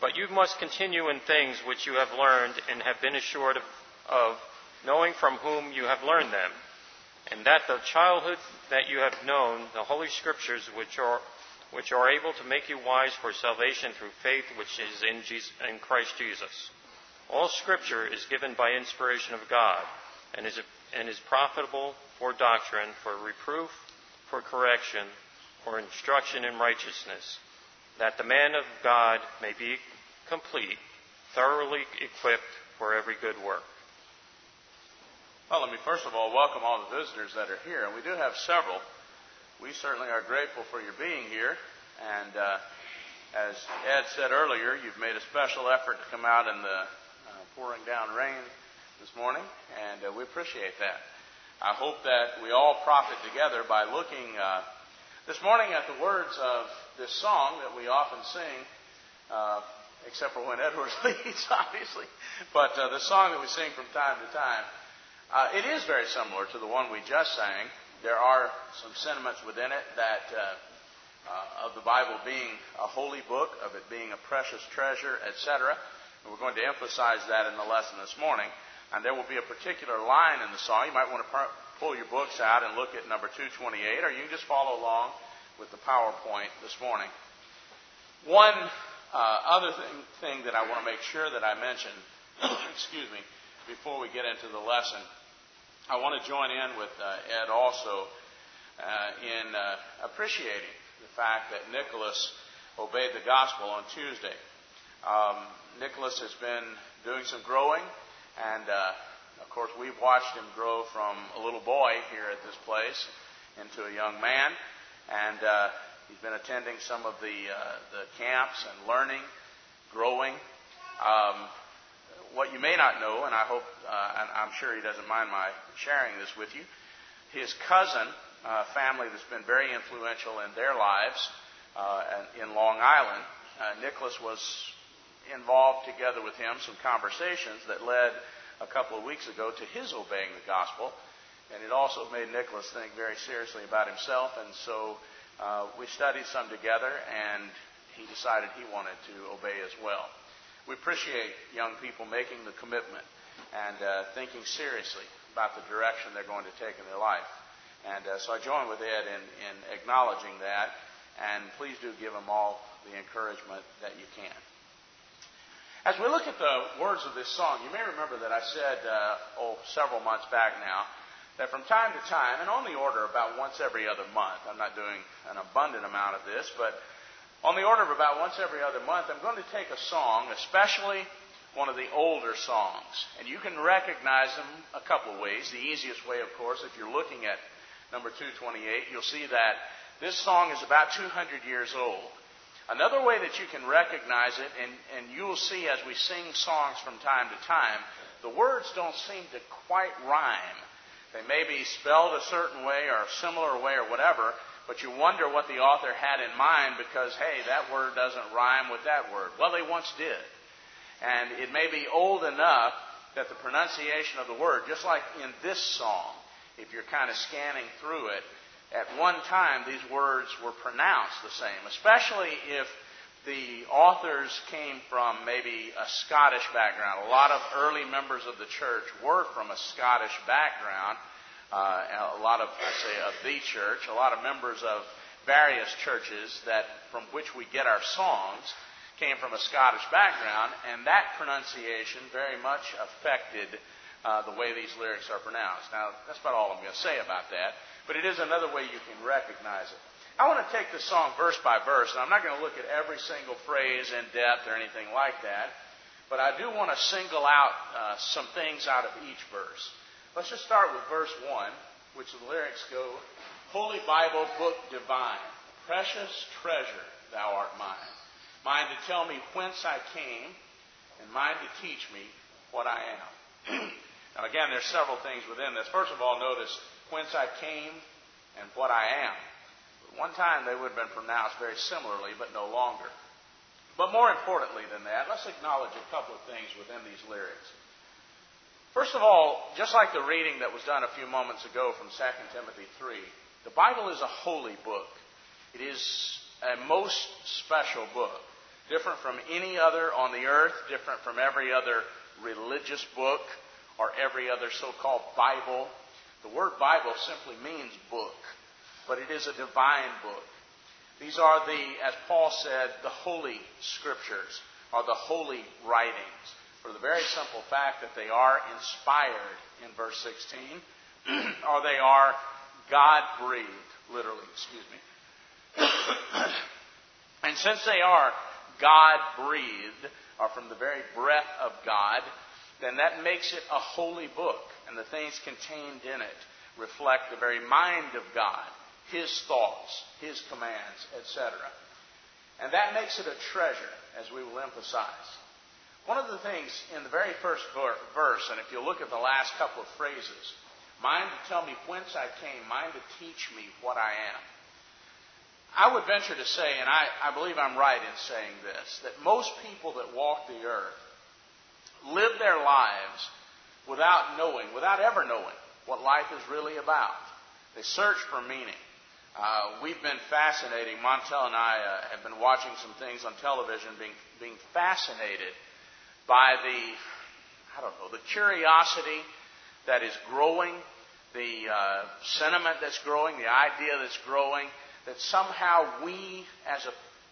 But you must continue in things which you have learned and have been assured of, knowing from whom you have learned them, and that the childhood that you have known, the Holy Scriptures which are able to make you wise for salvation through faith which is in Christ Jesus. All Scripture is given by inspiration of God, and is profitable for doctrine, for reproof, for correction, for instruction in righteousness, that the man of God may be complete, thoroughly equipped for every good work. Well, let me first of all welcome all the visitors that are here, and we do have several. We certainly are grateful for your being here, and as Ed said earlier, you've made a special effort to come out in the pouring down rain this morning, and we appreciate that. I hope that we all profit together by looking this morning at the words of this song that we often sing, except for when Edward leads, obviously, but the song that we sing from time to time. It is very similar to the one we just sang. There are some sentiments within it that of the Bible being a holy book, of it being a precious treasure, etc. And we're going to emphasize that in the lesson this morning. And there will be a particular line in the song. You might want to pull your books out and look at number 228, or you can just follow along with the PowerPoint this morning. One other thing that I want to make sure that I mention, excuse me, before we get into the lesson, I want to join in with Ed also in appreciating the fact that Nicholas obeyed the gospel on Tuesday. Nicholas has been doing some growing, and of course we've watched him grow from a little boy here at this place into a young man, and he's been attending some of the camps and learning, growing. What you may not know, and I hope, and I'm sure he doesn't mind my sharing this with you, his cousin, family that's been very influential in their lives in Long Island, Nicholas was involved together with him some conversations that led a couple of weeks ago to his obeying the gospel, and it also made Nicholas think very seriously about himself, and so we studied some together, and he decided he wanted to obey as well. We appreciate young people making the commitment and thinking seriously about the direction they're going to take in their life. And so I join with Ed in acknowledging that, and please do give them all the encouragement that you can. As we look at the words of this song, you may remember that I said, several months back now, that from time to time, and on the order about once every other month, I'm not doing an abundant amount of this, but on the order of about once every other month, I'm going to take a song, especially one of the older songs. And you can recognize them a couple of ways. The easiest way, of course, if you're looking at number 228, you'll see that this song is about 200 years old. Another way that you can recognize it, and you'll see as we sing songs from time to time, the words don't seem to quite rhyme. They may be spelled a certain way or a similar way or whatever, but you wonder what the author had in mind because, hey, that word doesn't rhyme with that word. Well, they once did. And it may be old enough that the pronunciation of the word, just like in this song, if you're kind of scanning through it, at one time these words were pronounced the same, especially if the authors came from maybe a Scottish background. A lot of early members of the church were from a Scottish background. A lot of, of the church, a lot of members of various churches that from which we get our songs came from a Scottish background, and that pronunciation very much affected the way these lyrics are pronounced. Now, that's about all I'm going to say about that, but it is another way you can recognize it. I want to take this song verse by verse, and I'm not going to look at every single phrase in depth or anything like that, but I do want to single out some things out of each verse. Let's just start with verse 1, which the lyrics go, Holy Bible, book divine, precious treasure thou art mine. Mine to tell me whence I came, and mine to teach me what I am. Now again, there's several things within this. First of all, notice whence I came and what I am. At one time they would have been pronounced very similarly, but no longer. But more importantly than that, let's acknowledge a couple of things within these lyrics. First of all, just like the reading that was done a few moments ago from 2 Timothy 3, the Bible is a holy book. It is a most special book. different from any other on the earth, different from every other religious book or every other so-called Bible. The word Bible simply means book, but it is a divine book. These are as Paul said, the holy scriptures, or the holy writings, for the very simple fact that they are inspired in verse 16, or they are God-breathed, literally, And since they are God-breathed, or from the very breath of God, then that makes it a holy book, and the things contained in it reflect the very mind of God, His thoughts, His commands, etc. And that makes it a treasure, as we will emphasize. One of the things in the very first verse, and if you look at the last couple of phrases, mind to tell me whence I came, mind to teach me what I am. I would venture to say, and I believe I'm right in saying this, that most people that walk the earth live their lives without ever knowing what life is really about. They search for meaning. We've been fascinating. Montel and I have been watching some things on television, being fascinated by the curiosity that is growing, the sentiment that's growing, the idea that's growing, that somehow we as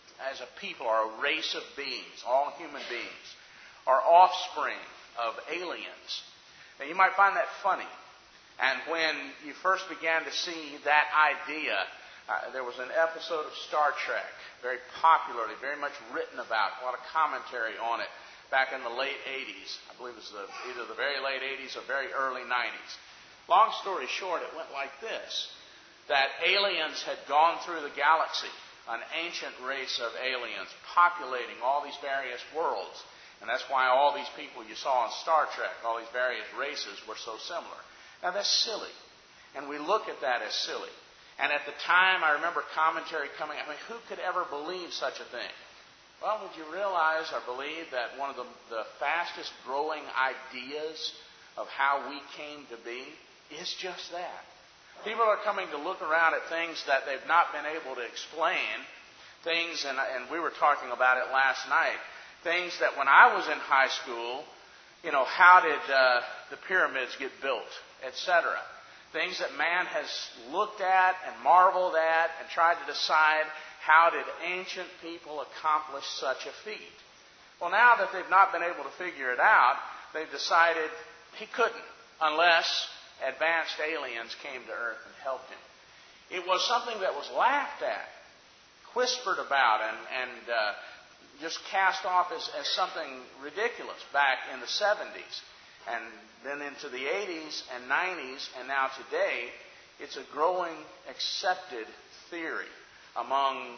a people are a race of beings, all human beings, are offspring of aliens. Now you might find that funny. And when you first began to see that idea, there was an episode of Star Trek, very popularly, very much written about, a lot of commentary on it back in the late 80s. I believe it was either the very late 80s or very early 90s. Long story short, it went like this, that aliens had gone through the galaxy, an ancient race of aliens populating all these various worlds. And that's why all these people you saw on Star Trek, all these various races, were so similar. Now, that's silly. And we look at that as silly. And at the time, I remember commentary coming. Who could ever believe such a thing? Well, would you realize or believe that one of the fastest growing ideas of how we came to be is just that? People are coming to look around at things that they've not been able to explain. Things, and we were talking about it last night, things that when I was in high school, how did the pyramids get built, etc. Things that man has looked at and marveled at and tried to decide, how did ancient people accomplish such a feat? Well, now that they've not been able to figure it out, they've decided he couldn't unless advanced aliens came to earth and helped him. It was something that was laughed at, whispered about, and just cast off as something ridiculous back in the 70s. And then into the 80s and 90s, and now today, it's a growing accepted theory among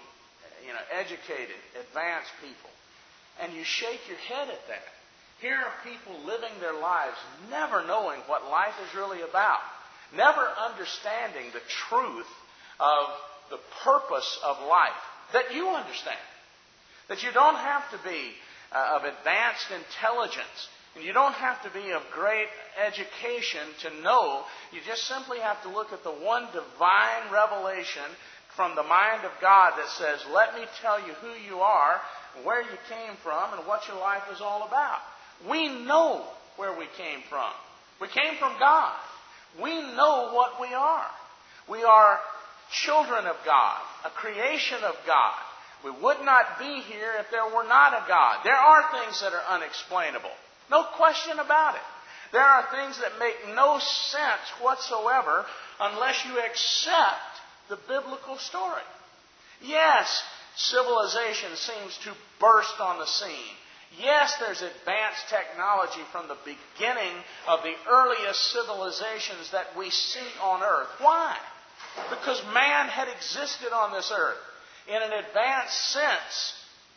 educated, advanced people. And you shake your head at that. Here are people living their lives never knowing what life is really about, never understanding the truth of the purpose of life that you understand. That you don't have to be of advanced intelligence, and you don't have to be of great education to know. You just simply have to look at the one divine revelation from the mind of God that says, let me tell you who you are, where you came from, and what your life is all about. We know where we came from. We came from God. We know what we are. We are children of God, a creation of God. We would not be here if there were not a God. There are things that are unexplainable. No question about it. There are things that make no sense whatsoever unless you accept the biblical story. Yes, civilization seems to burst on the scene. Yes, there's advanced technology from the beginning of the earliest civilizations that we see on earth. Why? Because man had existed on this earth in an advanced sense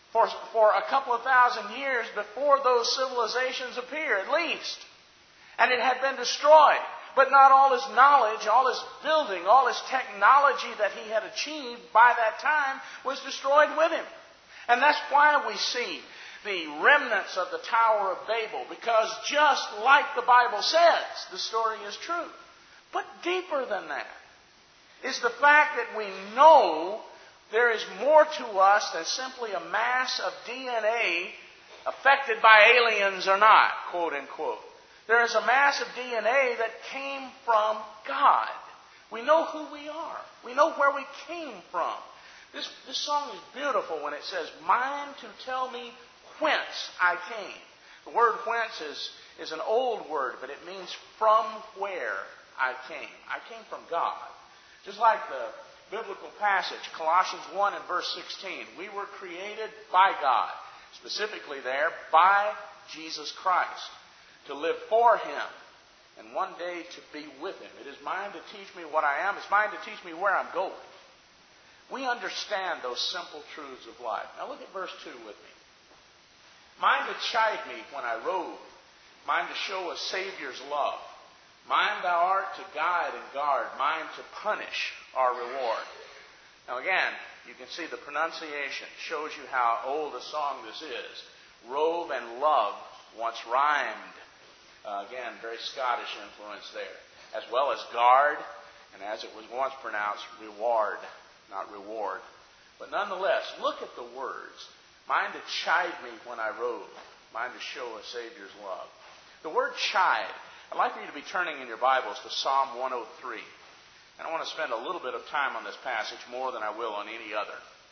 for a couple of thousand years before those civilizations appear, at least. And it had been destroyed. But not all his knowledge, all his building, all his technology that he had achieved by that time was destroyed with him. And that's why we see the remnants of the Tower of Babel, because just like the Bible says, the story is true. But deeper than that is the fact that we know There is more to us than simply a mass of DNA affected by aliens or not, quote unquote. There is a mass of DNA that came from God. We know who we are. We know where we came from. This song is beautiful when it says, "Mine to tell me whence I came." The word whence is an old word, but it means from where I came. I came from God. Just like the biblical passage, Colossians 1 and verse 16. We were created by God, specifically there, by Jesus Christ, to live for Him, and one day to be with Him. It is mine to teach me what I am. It's mine to teach me where I'm going. We understand those simple truths of life. Now look at verse 2 with me. Mine to chide me when I rove, mine to show a Savior's love. Mine thou art to guide and guard, mine to punish our reward. Now again, you can see the pronunciation shows you how old a song this is. Rove and love once rhymed. Again, very Scottish influence there. As well as guard, and as it was once pronounced, reward, not reward. But nonetheless, look at the words. Mine to chide me when I rove, mine to show a Savior's love. The word chide, I'd like for you to be turning in your Bibles to Psalm 103. And I want to spend a little bit of time on this passage, more than I will on any other.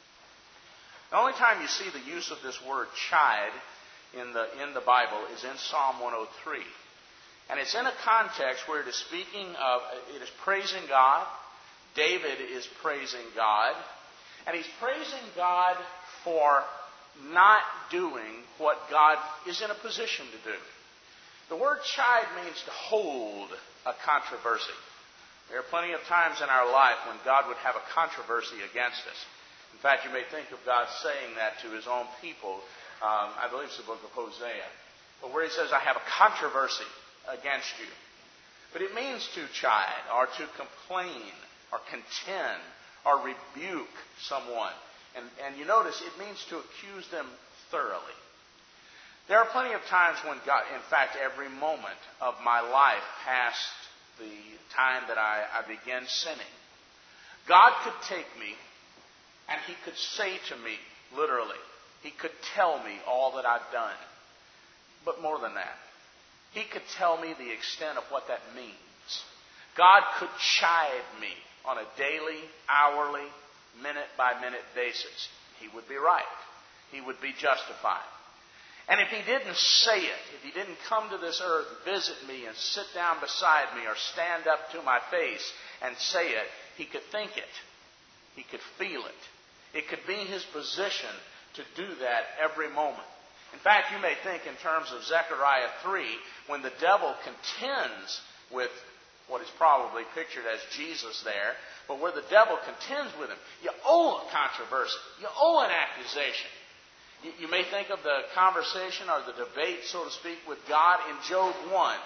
The only time you see the use of this word chide in the Bible is in Psalm 103. And it's in a context where it is speaking of, it is praising God. David is praising God. And he's praising God for not doing what God is in a position to do. The word chide means to hold a controversy. There are plenty of times in our life when God would have a controversy against us. In fact, you may think of God saying that to His own people. I believe it's the book of Hosea. But where He says, I have a controversy against you. But it means to chide, or to complain, or contend, or rebuke someone. And you notice it means to accuse them thoroughly. There are plenty of times when God, in fact, every moment of my life past the time that I began sinning, God could take me and He could say to me, literally, He could tell me all that I've done. But more than that, He could tell me the extent of what that means. God could chide me on a daily, hourly, minute-by-minute basis. He would be right. He would be justified. And if He didn't say it, if He didn't come to this earth, visit me and sit down beside me or stand up to my face and say it, He could think it. He could feel it. It could be His position to do that every moment. In fact, you may think in terms of Zechariah 3, when the devil contends with what is probably pictured as Jesus there, but where the devil contends with him, you owe a controversy. You owe an accusation. You may think of the conversation or the debate, so to speak, with God in Job 1.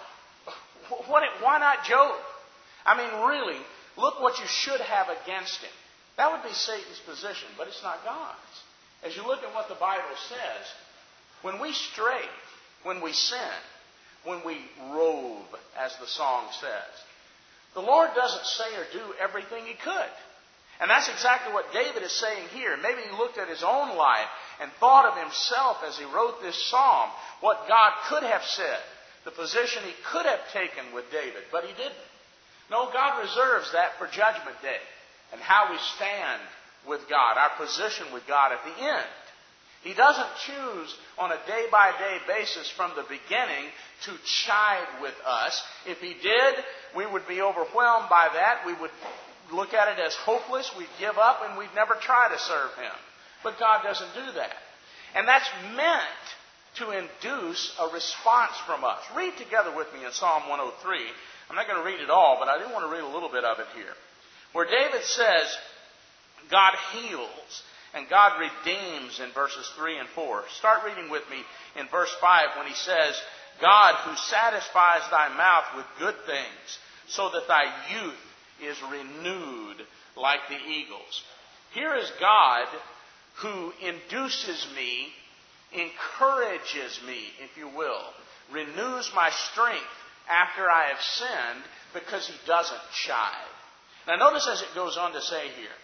Why not Job? I mean, really, look what you should have against him. That would be Satan's position, but it's not God's. As you look at what the Bible says, when we stray, when we sin, when we rove, as the song says, the Lord doesn't say or do everything He could. And that's exactly what David is saying here. Maybe he looked at his own life and thought of himself as he wrote this psalm, what God could have said, the position He could have taken with David, but He didn't. No, God reserves that for Judgment Day and how we stand with God, our position with God at the end. He doesn't choose on a day-by-day basis from the beginning to chide with us. If He did, we would be overwhelmed by that. We would look at it as hopeless. We'd give up and we'd never try to serve Him. But God doesn't do that. And that's meant to induce a response from us. Read together with me in Psalm 103. I'm not going to read it all, but I do want to read a little bit of it here. Where David says, God heals and God redeems in verses 3 and 4. Start reading with me in verse 5 when he says, God who satisfies thy mouth with good things, so that thy youth is renewed like the eagles. Here is God who induces me, encourages me, if you will, renews my strength after I have sinned, because He doesn't chide. Now notice as it goes on to say here,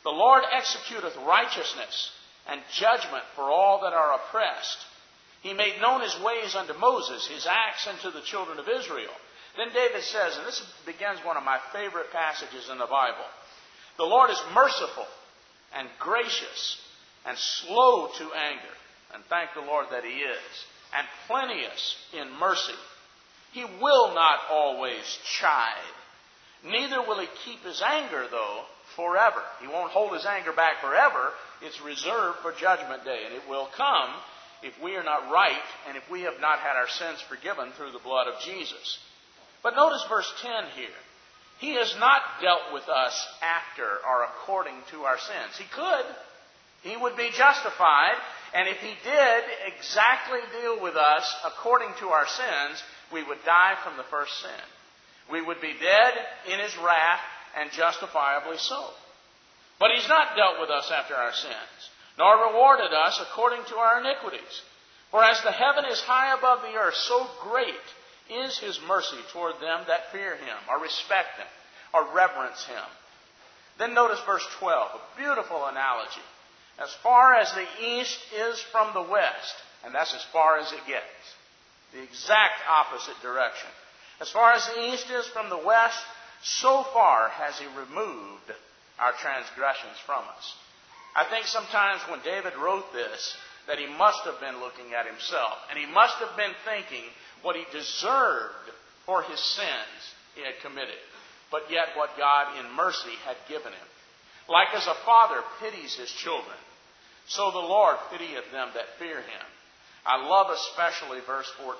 The Lord executeth righteousness and judgment for all that are oppressed. He made known his ways unto Moses, his acts unto the children of Israel. Then David says, and this begins one of my favorite passages in the Bible, the Lord is merciful and gracious and slow to anger. And thank the Lord that he is. And plenteous in mercy. He will not always chide. Neither will he keep his anger, though, forever. He won't hold his anger back forever. It's reserved for judgment day. And it will come if we are not right and if we have not had our sins forgiven through the blood of Jesus. But notice verse 10 here. He has not dealt with us after or according to our sins. He could. He would be justified. And if he did exactly deal with us according to our sins, we would die from the first sin. We would be dead in his wrath, and justifiably so. But he's not dealt with us after our sins, nor rewarded us according to our iniquities. For as the heaven is high above the earth, so great is his mercy toward them that fear him, or respect him, or reverence him. Then notice verse 12, a beautiful analogy. As far as the east is from the west, and that's as far as it gets, the exact opposite direction. As far as the east is from the west, so far has he removed our transgressions from us. I think sometimes when David wrote this, that he must have been looking at himself, and he must have been thinking what he deserved for his sins he had committed, but yet what God in mercy had given him. Like as a father pities his children, so the Lord pitieth them that fear him. I love especially verse 14.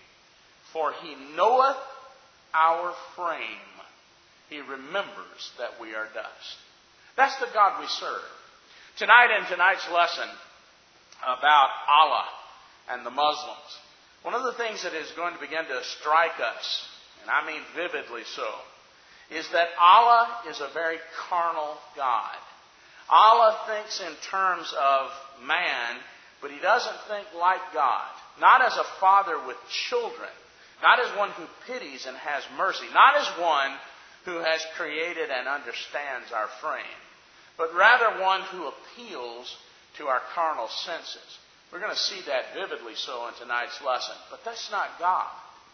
For he knoweth our frame. He remembers that we are dust. That's the God we serve. Tonight in tonight's lesson about Allah and the Muslims, one of the things that is going to begin to strike us, and I mean vividly so, is that Allah is a very carnal God. Allah thinks in terms of man, but he doesn't think like God. Not as a father with children. Not as one who pities and has mercy. Not as one who has created and understands our frame. But rather one who appeals to our carnal senses. We're going to see that vividly so in tonight's lesson. But that's not God.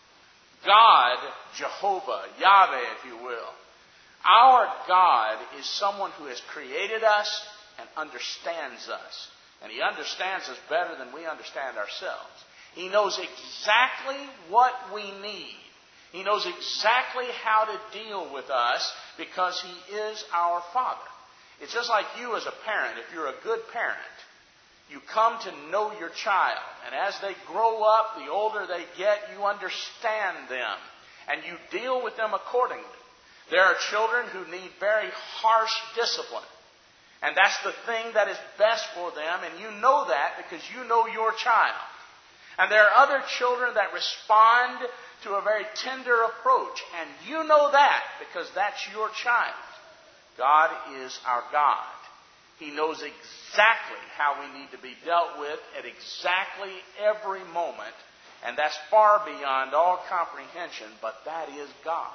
God, Jehovah, Yahweh, if you will. Our God is someone who has created us and understands us. And he understands us better than we understand ourselves. He knows exactly what we need. He knows exactly how to deal with us because he is our Father. It's just like you as a parent. If you're a good parent, you come to know your child. And as they grow up, the older they get, you understand them. And you deal with them accordingly. There are children who need very harsh discipline. And that's the thing that is best for them. And you know that because you know your child. And there are other children that respond to a very tender approach. And you know that because that's your child. God is our God. He knows exactly how we need to be dealt with at exactly every moment. And that's far beyond all comprehension, but that is God.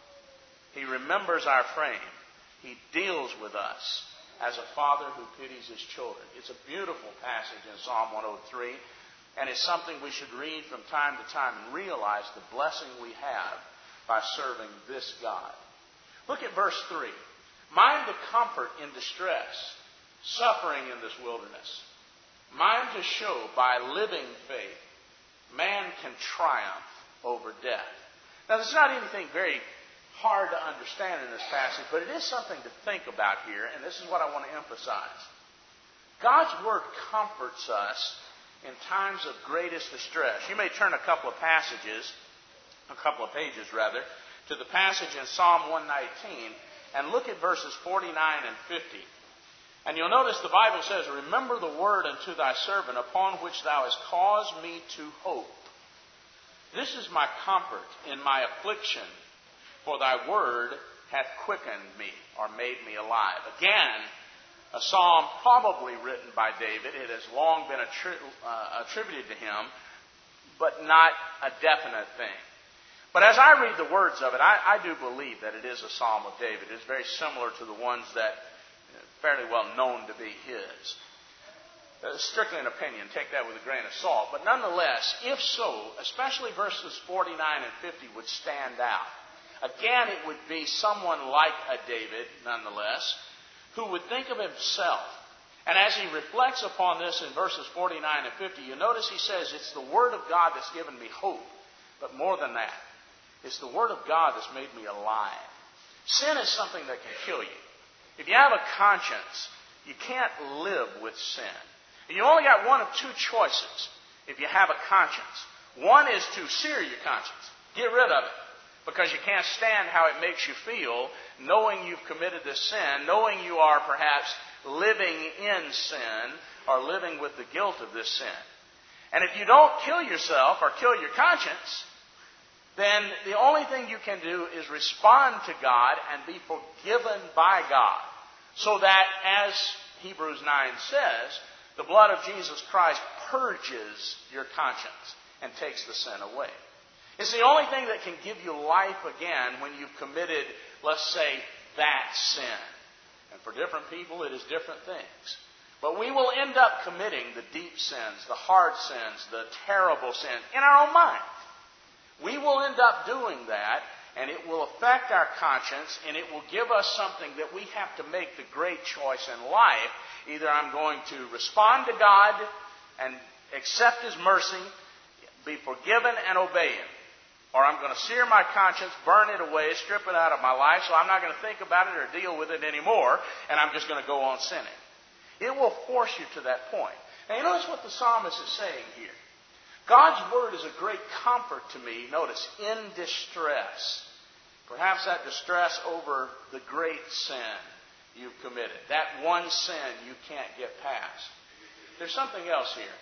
He remembers our frame. He deals with us as a father who pities his children. It's a beautiful passage in Psalm 103, and it's something we should read from time to time and realize the blessing we have by serving this God. Look at verse 3. Mind to comfort in distress, suffering in this wilderness. Mind to show by living faith, man can triumph over death. Now, there's not anything very hard to understand in this passage, but it is something to think about here, and this is what I want to emphasize. God's Word comforts us in times of greatest distress. You may turn a couple of pages to the passage in Psalm 119 and look at verses 49 and 50. And you'll notice the Bible says, Remember the word unto thy servant, upon which thou hast caused me to hope. This is my comfort in my affliction, for thy word hath quickened me, or made me alive. Again, a psalm probably written by David. It has long been attributed to him, but not a definite thing. But as I read the words of it, I do believe that it is a psalm of David. It's very similar to the ones that fairly well known to be his. Strictly an opinion, take that with a grain of salt. But nonetheless, if so, especially verses 49 and 50 would stand out. Again, it would be someone like a David, nonetheless, who would think of himself. And as he reflects upon this in verses 49 and 50, you notice he says, it's the Word of God that's given me hope. But more than that, it's the Word of God that's made me alive. Sin is something that can kill you. If you have a conscience, you can't live with sin. You only got one of two choices if you have a conscience. One is to sear your conscience. Get rid of it. Because you can't stand how it makes you feel, knowing you've committed this sin, knowing you are perhaps living in sin, or living with the guilt of this sin. And if you don't kill yourself or kill your conscience, then the only thing you can do is respond to God and be forgiven by God. So that, as Hebrews 9 says, the blood of Jesus Christ purges your conscience and takes the sin away. It's the only thing that can give you life again when you've committed, let's say, that sin. And for different people, it is different things. But we will end up committing the deep sins, the hard sins, the terrible sins in our own mind. We will end up doing that, and it will affect our conscience, and it will give us something that we have to make the great choice in life. Either I'm going to respond to God and accept His mercy, be forgiven and obey Him. Or I'm going to sear my conscience, burn it away, strip it out of my life, so I'm not going to think about it or deal with it anymore, and I'm just going to go on sinning. It will force you to that point. Now, you notice what the psalmist is saying here. God's Word is a great comfort to me, notice, in distress. Perhaps that distress over the great sin you've committed. That one sin you can't get past. There's something else here.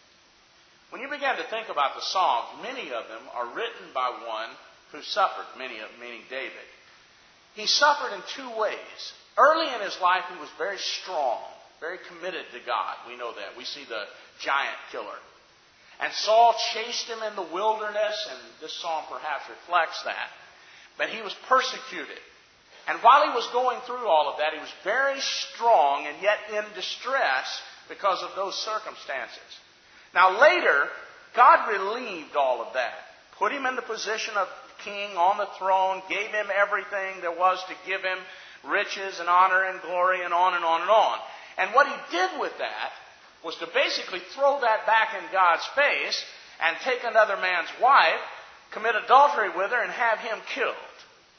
When you begin to think about the Psalms, many of them are written by one who suffered, many of them, meaning David. He suffered in two ways. Early in his life, he was very strong, very committed to God. We know that. We see the giant killer. And Saul chased him in the wilderness, and this psalm perhaps reflects that. But he was persecuted. And while he was going through all of that, he was very strong and yet in distress because of those circumstances. Now later, God relieved all of that. Put him in the position of king on the throne, gave him everything there was to give him, riches and honor and glory and on and on and on. And what he did with that was to basically throw that back in God's face and take another man's wife, commit adultery with her, and have him killed.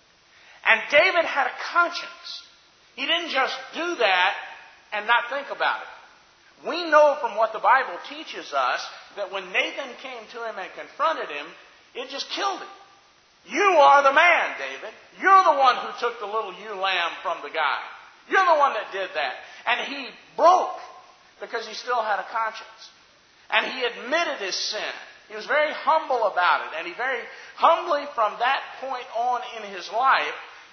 And David had a conscience. He didn't just do that and not think about it. We know from what the Bible teaches us that when Nathan came to him and confronted him, it just killed him. You are the man, David. You're the one who took the little ewe lamb from the guy. You're the one that did that. And he broke because he still had a conscience. And he admitted his sin. He was very humble about it. And he very humbly from that point on in his life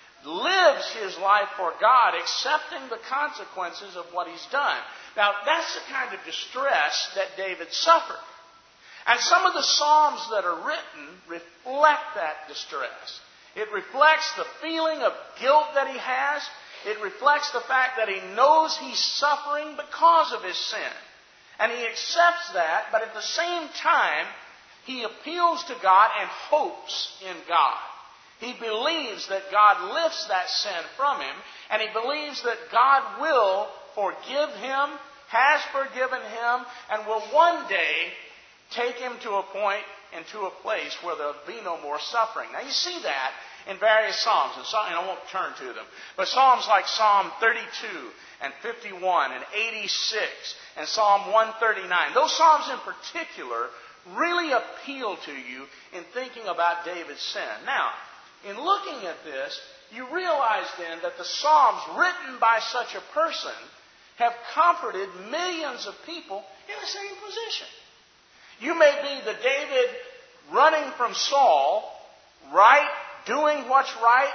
lives his life for God, accepting the consequences of what he's done. Now, that's the kind of distress that David suffered. And some of the Psalms that are written reflect that distress. It reflects the feeling of guilt that he has. It reflects the fact that he knows he's suffering because of his sin. And he accepts that, but at the same time, he appeals to God and hopes in God. He believes that God lifts that sin from him, and he believes that God will forgive him, has forgiven him, and will one day take him to a point and to a place where there will be no more suffering. Now you see that in various Psalms, and I won't turn to them, but Psalms like Psalm 32 and 51 and 86 and Psalm 139, those Psalms in particular really appeal to you in thinking about David's sin. Now, in looking at this, you realize then that the Psalms written by such a person have comforted millions of people in the same position. You may be the David running from Saul, right, doing what's right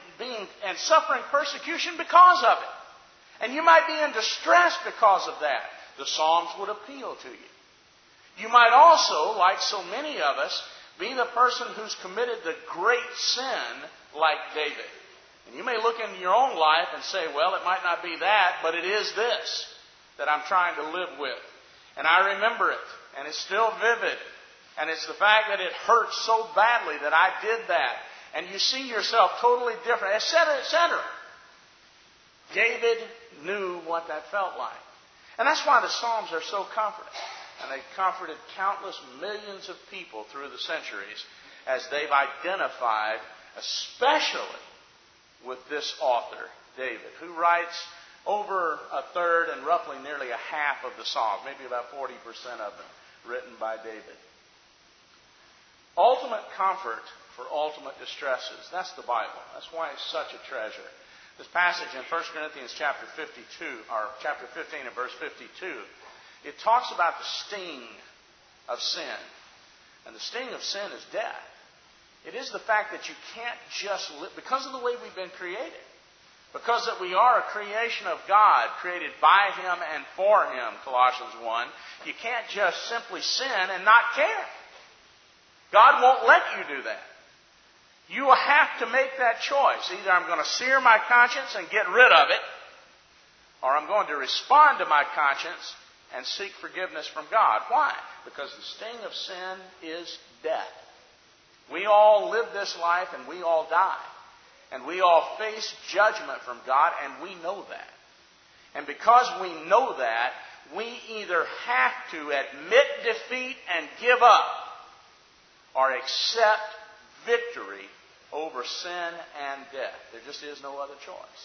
and suffering persecution because of it. And you might be in distress because of that. The Psalms would appeal to you. You might also, like so many of us, be the person who's committed the great sin like David. And you may look into your own life and say, well, it might not be that, but it is this that I'm trying to live with. And I remember it, and it's still vivid. And it's the fact that it hurts so badly that I did that. And you see yourself totally different, etc., etc. David knew what that felt like. And that's why the Psalms are so comforting. And they comforted countless millions of people through the centuries as they've identified, especially with this author, David, who writes over a third and roughly nearly a half of the Psalms, maybe about 40% of them, written by David. Ultimate comfort for ultimate distresses. That's the Bible. That's why it's such a treasure. This passage in 1 Corinthians chapter 52, or chapter 15 and verse 52, it talks about the sting of sin. And the sting of sin is death. It is the fact that you can't just live, because of the way we've been created, because that we are a creation of God, created by Him and for Him, Colossians 1, you can't just simply sin and not care. God won't let you do that. You will have to make that choice. Either I'm going to sear my conscience and get rid of it, or I'm going to respond to my conscience and seek forgiveness from God. Why? Because the sting of sin is death. We all live this life and we all die. And we all face judgment from God, and we know that. And because we know that, we either have to admit defeat and give up, or accept victory over sin and death. There just is no other choice.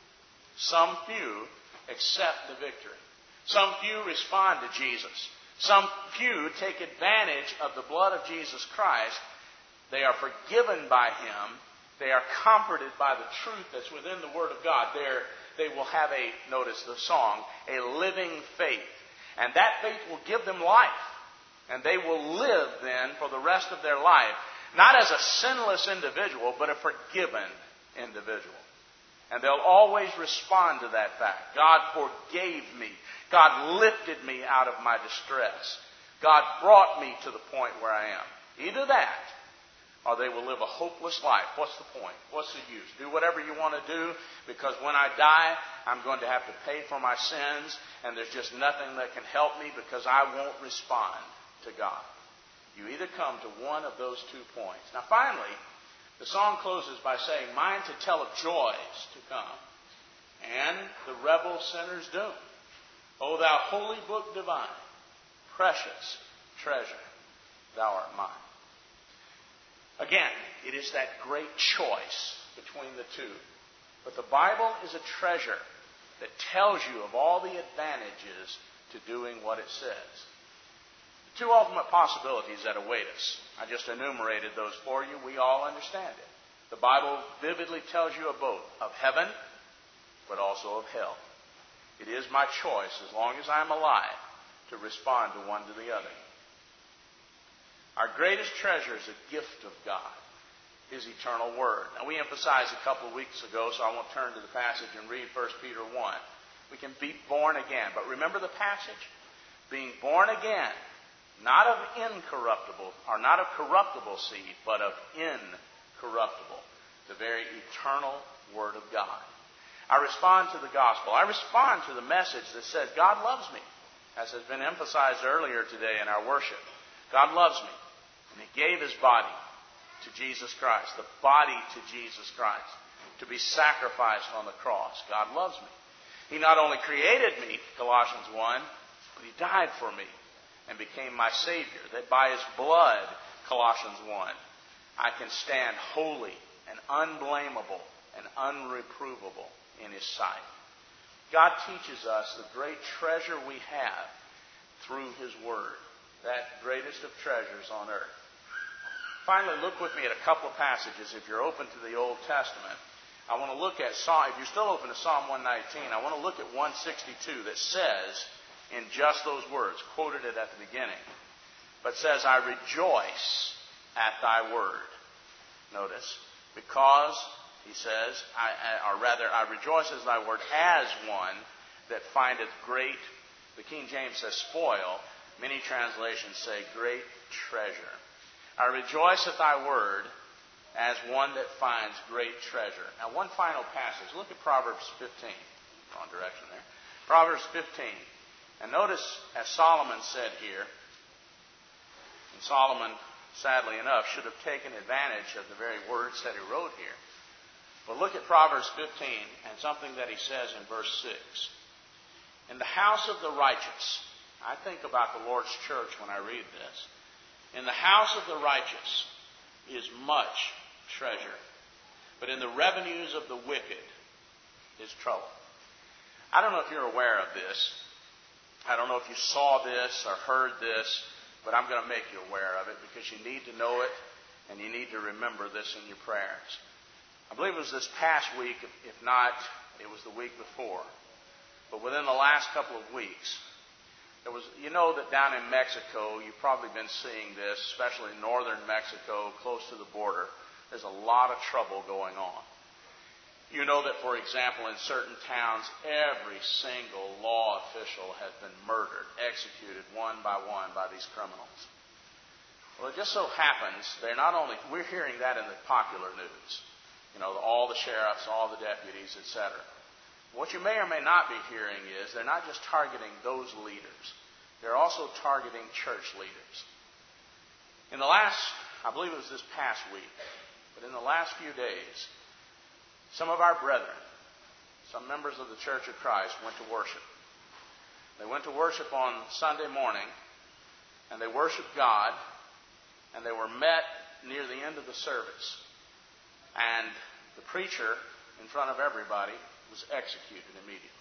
Some few accept the victory. Some few respond to Jesus. Some few take advantage of the blood of Jesus Christ. They are forgiven by Him. They are comforted by the truth that's within the Word of God. They will have notice the song, a living faith. And that faith will give them life. And they will live then for the rest of their life, not as a sinless individual, but a forgiven individual. And they'll always respond to that fact. God forgave me. God lifted me out of my distress. God brought me to the point where I am. Either that, or they will live a hopeless life. What's the point? What's the use? Do whatever you want to do, because when I die, I'm going to have to pay for my sins, and there's just nothing that can help me because I won't respond to God. You either come to one of those 2 points. Now finally, the song closes by saying, mine to tell of joys to come, and the rebel sinner's doom. O thou holy book divine, precious treasure, thou art mine. Again, it is that great choice between the two. But the Bible is a treasure that tells you of all the advantages to doing what it says. The 2 ultimate possibilities that await us. I just enumerated those for you. We all understand it. The Bible vividly tells you of both, of heaven, but also of hell. It is my choice, as long as I'm alive, to respond to one to the other. Our greatest treasure is a gift of God, His eternal Word. Now, we emphasized a couple of weeks ago, so I won't turn to the passage and read 1 Peter 1. We can be born again. But remember the passage? Being born again, not of incorruptible, or not of corruptible seed, but of incorruptible, the very eternal Word of God. I respond to the gospel. I respond to the message that says God loves me, as has been emphasized earlier today in our worship. God loves me. And He gave His body to Jesus Christ, the body to Jesus Christ, to be sacrificed on the cross. God loves me. He not only created me, Colossians 1, but He died for me and became my Savior, that by His blood, Colossians 1, I can stand holy and unblameable and unreprovable in His sight. God teaches us the great treasure we have through His Word, that greatest of treasures on earth. Finally, look with me at a couple of passages. If you're open to the Old Testament, I want to look at Psalm. If you're still open to Psalm 119, I want to look at 162 that says, in just those words, quoted it at the beginning, but says, I rejoice at Thy word. Notice, because, he says, I rejoice at Thy word as one that findeth great, the King James says spoil, many translations say great treasure. I rejoice at Thy word as one that finds great treasure. Now, one final passage. Look at Proverbs 15. Wrong direction there. Proverbs 15. And notice, as Solomon said here, and Solomon, sadly enough, should have taken advantage of the very words that he wrote here. But look at Proverbs 15 and something that he says in verse 6. In the house of the righteous, I think about the Lord's church when I read this. In the house of the righteous is much treasure, but in the revenues of the wicked is trouble. I don't know if you're aware of this. I don't know if you saw this or heard this, but I'm going to make you aware of it because you need to know it and you need to remember this in your prayers. I believe it was this past week, if not, it was the week before. But within the last couple of weeks, there was, you know that down in Mexico, you've probably been seeing this, especially in northern Mexico, close to the border, there's a lot of trouble going on. You know that, for example, in certain towns, every single law official has been murdered, executed one by these criminals. Well, it just so happens, they're not only, we're hearing that in the popular news, you know, all the sheriffs, all the deputies, etc. What you may or may not be hearing is they're not just targeting those leaders. They're also targeting church leaders. In the last, I believe it was this past week, but in the last few days, some of our brethren, some members of the Church of Christ, went to worship. They went to worship on Sunday morning, and they worshiped God, and they were met near the end of the service. And the preacher, in front of everybody, was executed immediately.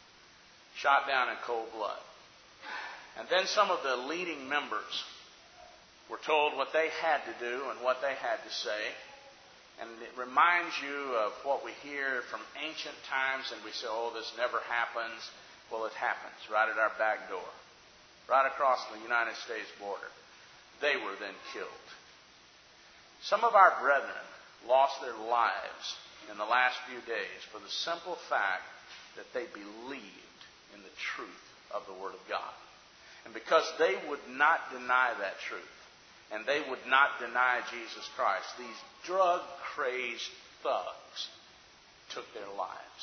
Shot down in cold blood. And then some of the leading members were told what they had to do and what they had to say. And it reminds you of what we hear from ancient times, and we say, oh, this never happens. Well, it happens right at our back door, right across the United States border. They were then killed. Some of our brethren lost their lives in the last few days for the simple fact that they believed in the truth of the Word of God. And because they would not deny that truth, and they would not deny Jesus Christ, these drug-crazed thugs took their lives.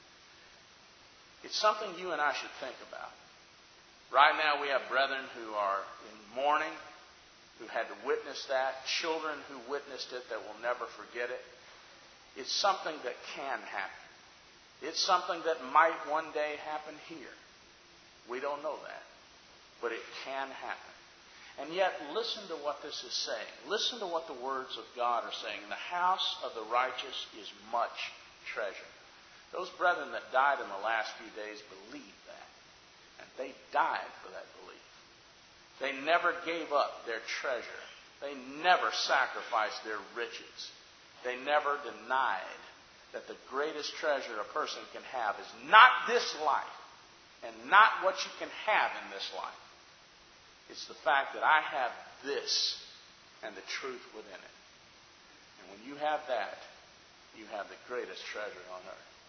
It's something you and I should think about. Right now we have brethren who are in mourning, who had to witness that, children who witnessed it that will never forget it. It's something that can happen. It's something that might one day happen here. We don't know that. But it can happen. And yet, listen to what this is saying. Listen to what the words of God are saying. In the house of the righteous is much treasure. Those brethren that died in the last few days believed that. And they died for that belief. They never gave up their treasure. They never sacrificed their riches. They never denied that the greatest treasure a person can have is not this life and not what you can have in this life. It's the fact that I have this and the truth within it. And when you have that, you have the greatest treasure on earth.